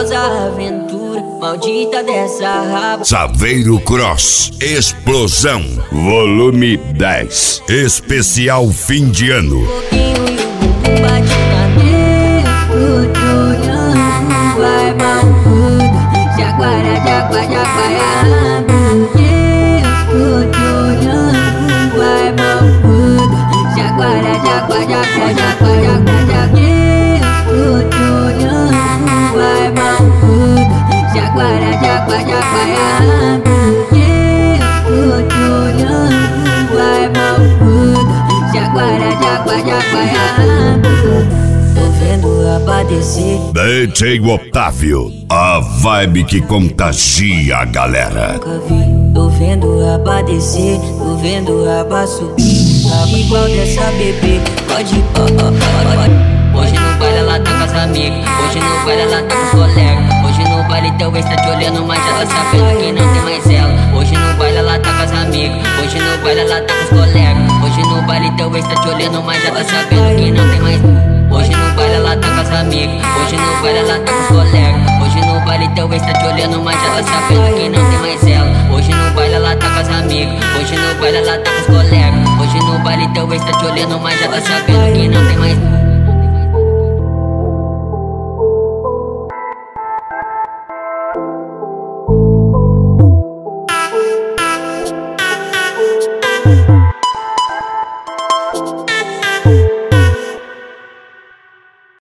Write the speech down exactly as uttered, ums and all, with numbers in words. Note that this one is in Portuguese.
causa aventura, maldita dessa raba. Saveiro Cross, explosão, volume dez, especial fim de ano. Bate na mesa, tudo olhando, vai malvada. Jaguara, jaguara, jaguara, tudo olhando, vai malvada. Jaguara, jaguara, jaguara, jaguara, jaguara, tudo olhando, vai malvada. Jaguara, jaguara, jaguara, tudo olhando, vai malvada. Jaguara, jaguara, jaguara. Tô vendo a descer. D J Otávio, a vibe que contagia a galera. Nunca vi, tô vendo a descer, tô vendo a subir. Igual dessa bebê, pode ir, ó, ó, ó. Hoje no baile ela tá com as amigas, hoje no baile ela tá com os colegas. Hoje no baile teu ex tá te olhando, mas já tá sabendo que não tem mais ela. Hoje no baile ela tá com as amigas, hoje no baile ela tá com os colegas. Hoje no baile teu ex tá te olhando, mas já tá sabendo que não tem mais. Hoje no baile ela tá com as amigas, hoje no baile ela tá com os colegas. Hoje no baile teu ex tá te olhando, mas já tá sabendo que não tem mais ela. Hoje no baile ela tá com as amigas, hoje no baile ela tá com os colegas. Hoje no baile teu ex tá te olhando, mas já tá sabendo que não tem mais.